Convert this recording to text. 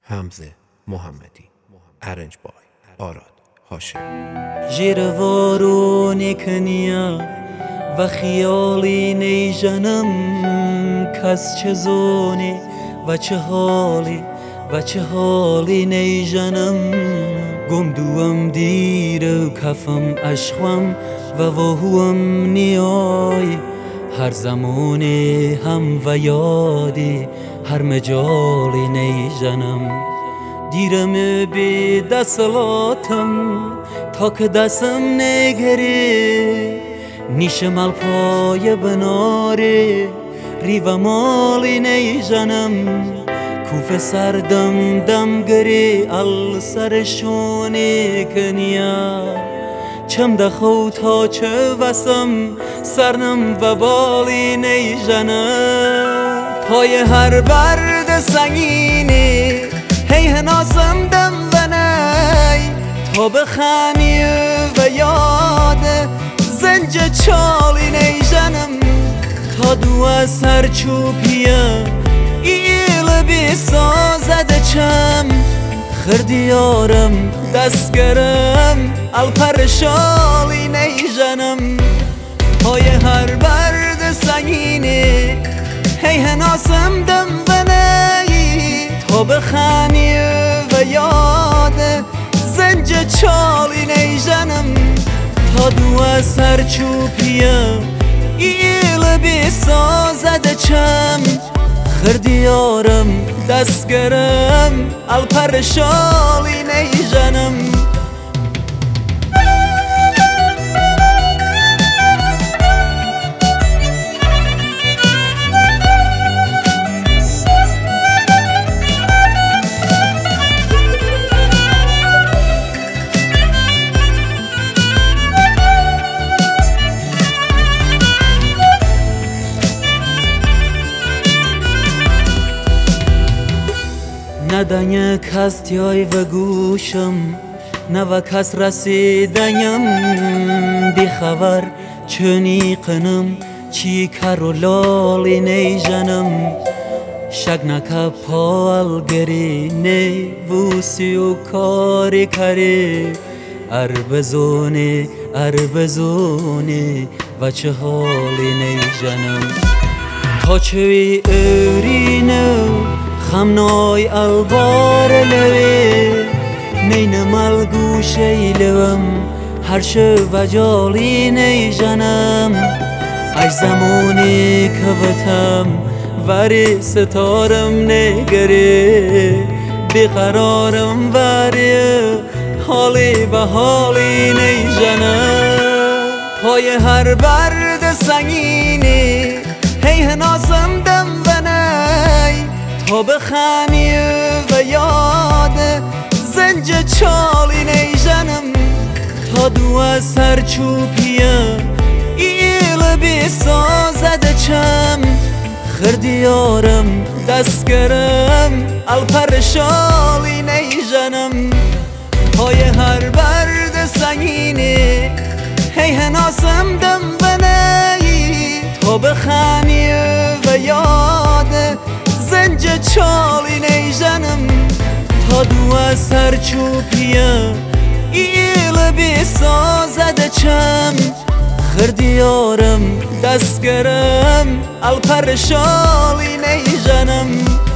حمزه محمدی. Arranged by آراد هاشمی. جیر وارونی کنیا و خیالی نیجنم کس چه زونی و چه حالی نیجنم گم دوم دیر و کفم عشقم و وهوم نیای هر زمانی هم و یادی هر مجالی نیجنم دیرم بی دستلاتم تا که دستم نگری نیشم الپای بناری ریو مالی نیجنم کوف سردم دمگری ال سرشونی کنیا چم دخو تا چه وسم سرنم و بالی نیجنم پای هر برد سنگینی هی هناسم دم و نی تا بخانی و یاد زنج چالی نیجنم تا دو سر چوبیه ایل بی سازد چم خردیارم دستگرم الپرشالی نیجنم پای هر برد سنگینی هی هناسم دم و نی تا بخانی و یاد زنج چالی نیجنم تا دو سر چوبیه ایل بی سازد چم خردیارم دستگرم الپرشالی نیجنم ندنه کس تیای و گوشم نه و کس رسیدنیم بی خبر چنی قنم چی کر و لالی نیجنم شک نکه پال گری نی ووسی و کاری کری اربزونی و چه حالی نیجنم تا چوی ارینو خمنای البار لوی نینمال گوشه لوم هر شو و جالی نیجنم ای زمانی که وطم وری ستارم نگری بیقرارم وری حالی و حالی نیجنم پای هر برد سنگینی هی هناسم دم و نی تا بخانی و یاد زنج چالی نیجنم تا دو سر چوبیه ایل بی سازد چم خردیارم دستگرم الپرشالی نیجنم پای هر برد سنگینی هی هناسم دم و نی تا بخانی و یاد زنج چالی نیجنم تا دو سر چوبیه ایل بی سازد چم خردیارم دستگرم الپرشالی نیجنم